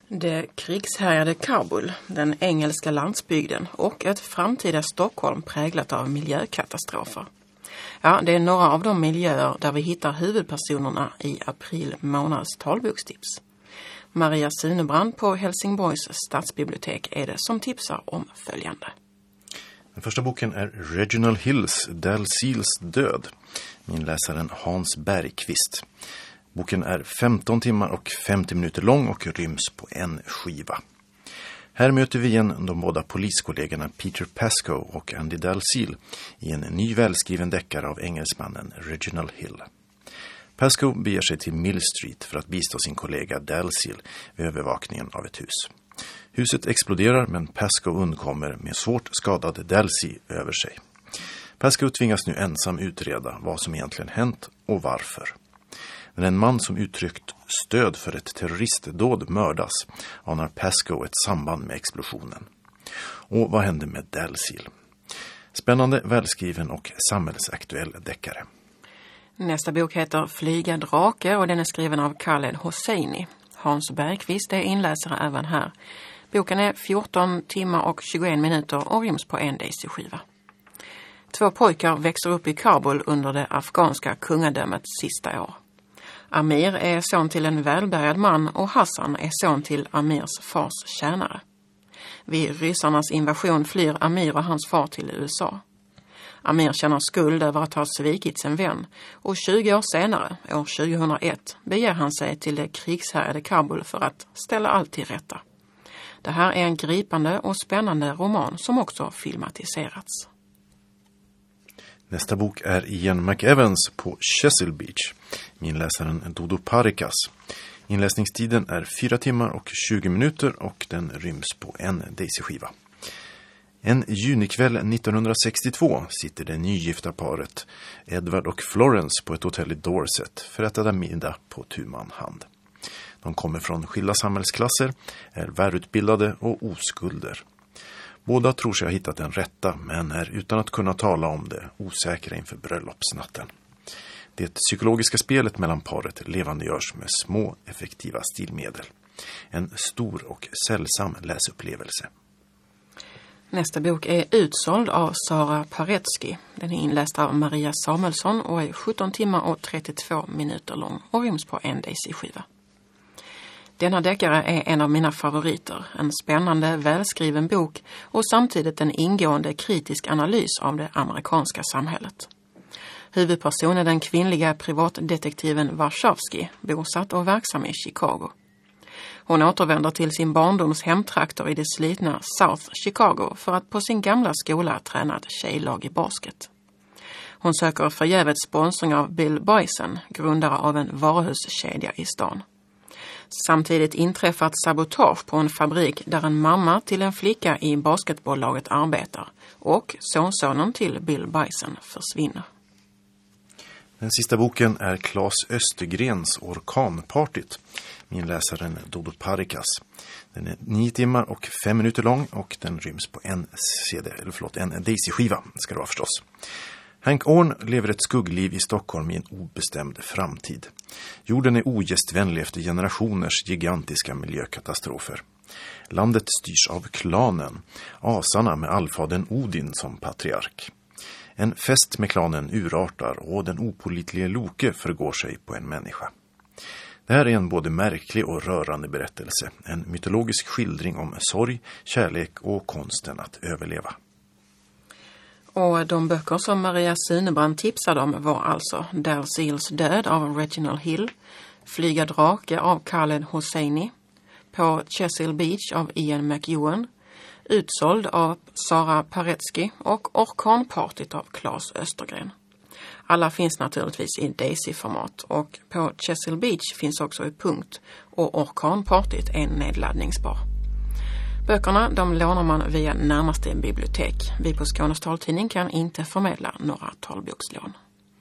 Det krigshärjade Kabul, den engelska landsbygden och ett framtida Stockholm präglat av miljökatastrofer. Ja, det är några av de miljöer där vi hittar huvudpersonerna i april månads talbokstips. Maria Sunebrand på Helsingborgs stadsbibliotek är det som tipsar om följande. Den första boken är Reginald Hills Dalziels död, min läsaren Hans Bergqvist. Boken är 15 timmar och 50 minuter lång och ryms på en skiva. Här möter vi igen de båda poliskollegorna Peter Pascoe och Andy Dalziel i en ny välskriven deckare av engelsmannen Reginald Hill. Pascoe beger sig till Mill Street för att bistå sin kollega Dalziel vid övervakningen av ett hus. Huset exploderar men Pascoe undkommer med svårt skadad Dalziel över sig. Pascoe tvingas nu ensam utreda vad som egentligen hänt och varför. När en man som uttryckt stöd för ett terroristdåd mördas anar Pascoe ett samband med explosionen. Och vad hände med Dalziel? Spännande, välskriven och samhällsaktuell deckare. Nästa bok heter Flyga drake och den är skriven av Khaled Hosseini. Hans Bergqvist är inläsare även här. Boken är 14 timmar och 21 minuter och ryms på en Daisy-skiva. 2 pojkar växer upp i Kabul under det afghanska kungadömets sista år. Amir är son till en välbärgad man och Hassan är son till Amirs fars tjänare. Vid ryssarnas invasion flyr Amir och hans far till USA. Amir känner skuld över att ha svikit sin vän och 20 år senare, år 2001, beger han sig till det krigshärjade Kabul för att ställa allt till rätta. Det här är en gripande och spännande roman som också filmatiserats. Nästa bok är Ian McEvans på Chesil Beach, min läsaren Dodo Parikas. Inläsningstiden är 4 timmar och 20 minuter och den ryms på en Daisy-skiva. En junikväll 1962 sitter det nygifta paret Edward och Florence på ett hotell i Dorset för att äta middag på tu man hand. De kommer från skilda samhällsklasser, är välutbildade och oskulder. Båda tror sig ha hittat den rätta men är utan att kunna tala om det osäkra inför bröllopsnatten. Det psykologiska spelet mellan paret levandegörs med små effektiva stilmedel. En stor och sällsam läsupplevelse. Nästa bok är Utsåld av Sara Paretsky. Den är inläst av Maria Samuelsson och är 17 timmar och 32 minuter lång och ryms på en Daisy-skiva. Denna deckare är en av mina favoriter, en spännande, välskriven bok och samtidigt en ingående kritisk analys av det amerikanska samhället. Huvudpersonen är den kvinnliga privatdetektiven Warshawski, bosatt och verksam i Chicago. Hon återvänder till sin barndoms hemtrakter i det slitna South Chicago för att på sin gamla skola träna ett tjejlag i basket. Hon söker förgäves sponsring av Bill Bison, grundare av en varuhuskedja i stan. Samtidigt inträffar ett sabotage på en fabrik där en mamma till en flicka i basketbolllaget arbetar och sonsonen till Bill Bison försvinner. Den sista boken är Claes Östergrens Orkanpartyt, min läsaren Dodo Parikas. Den är 9 timmar och 5 minuter lång och den ryms på en Daisy-skiva, ska det vara förstås. Hank Orn lever ett skuggliv i Stockholm i en obestämd framtid. Jorden är ogästvänlig efter generationers gigantiska miljökatastrofer. Landet styrs av klanen, asarna med allfadern Odin som patriark. En fest med klanen urartar och den opålitlige Loke förgår sig på en människa. Det här är en både märklig och rörande berättelse, en mytologisk skildring om sorg, kärlek och konsten att överleva. Och de böcker som Maria Sunebrand tipsade om var alltså Dalziels död av Reginald Hill, Flyga drake av Khaled Hosseini, På Chesil Beach av Ian McEwan, Utsåld av Sara Paretsky och Orkanpartyt av Claes Östergren. Alla finns naturligtvis i Daisy-format och På Chesil Beach finns också i punkt och Orkanpartyt är nedladdningsbar. Böckerna de lånar man via närmaste bibliotek. Vi på Skånes taltidning kan inte förmedla några talbokslån.